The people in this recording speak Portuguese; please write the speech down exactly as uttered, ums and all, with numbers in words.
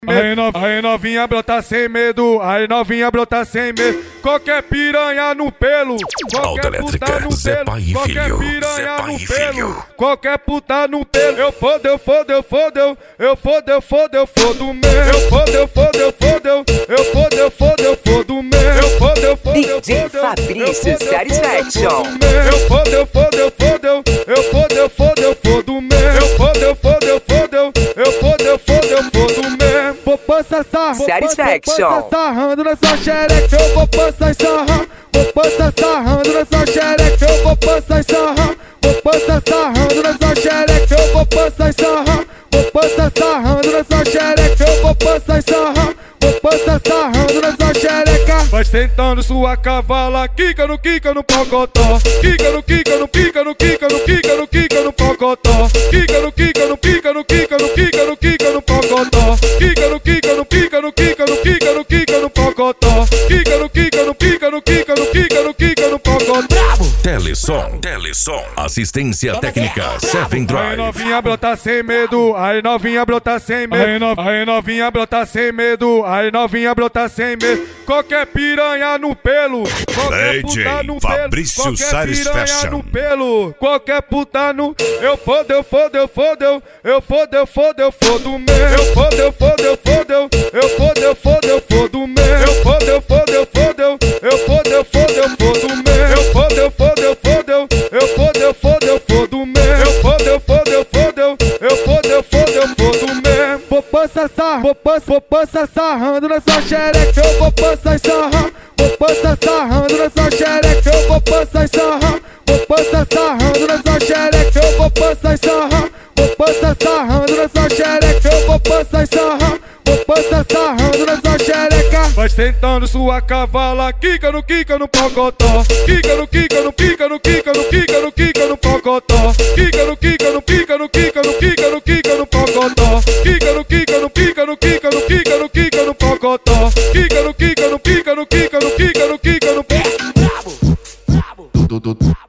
Aí, no, aí novinha brota sem medo, aí novinha brota sem medo. Qualquer piranha no pelo, qualquer puta no pelo, qualquer piranha no pelo, qualquer puta no pelo. Eu fodo, eu fodo, eu fodo, eu eu fodo, eu fodo, eu fodo mesmo. Eu fodo, eu fodo, eu fodo, eu eu fodo, eu fodo, eu fodo mesmo. Eu fodo, eu fodo, eu D J Fabrício Satisfaction. Eu fodo, eu fodo, eu fodo, eu eu fodo, eu fodo, eu fodo mesmo. Eu fodo, eu fodo, eu fodo, eu eu fodo, eu fodo, eu fodo mesmo. Vou passar sarra, Satisfaction. vou passar sarrando nessa xereca. Eu vou passar sarra, vou passar sarrando nessa xereca. Eu vou passar sarra, vou passar sarrando nessa xereca. Eu vou passar sarra, vou passar sarrando nessa xereca. Eu vou passar sarra, vou passar sarrando nessa xereca. Vai sentando sua cavala, quica no quica no pocotó. Quica no quica no quica no quica no quica no quica no pocotó. Quica no quica no quica no quica no quica no quica no pocotó. Quica no quica no quica no quica no quica no quica no pocotó. Quica no quica no quica no quica no quica no quica no pocotó. Telesom, Telesom, assistência técnica Seven Aí Drive. novinha brota sem medo, aí novinha brota sem medo. Aí, no, aí novinha brota sem medo, aí novinha brota sem medo. Qualquer piranha no pelo, qualquer D J puta no Fabrício pelo, qualquer piranha Satisfaction. no pelo, qualquer puta no. Eu fodo, eu fodo, eu fodo, eu eu fodo, eu fodo, eu fodo mesmo. Eu fodo, eu fodo, eu fodo, eu eu fodo, eu fodo, eu fodo mesmo. Eu fodo, eu fodo, eu fodo, eu eu fodo, eu fodo, eu fodo mesmo. Eu fodo, eu fodo, eu fodo, eu eu fodo, eu fodo, eu fodo mesmo. Eu fodo, eu fodo, eu fodo, eu eu fodo, eu fodo, eu fodo mesmo. Vou passar sarra, vou passar, vou passar sarrando nessa xereca. Eu vou passar sarra, vou passar sarrando nessa xereca. Eu vou passar sarra, vou passar sarrando nessa xereca. Eu vou passar sarra, vou passar sarrando nessa xereca. Eu vou passar sarra, vou passar sarrando nessa xereca. Vai sentando sua cavala, quica no quica no pocotó. Quica no quica no quica no quica no quica no quica no pocotó. Quica no quica no quica no quica no quica no quica no pocotó. Quica no quica no quica no quica no quica no quica no pocotó. Quica no quica no quica no quica no quica no quica no pocotó.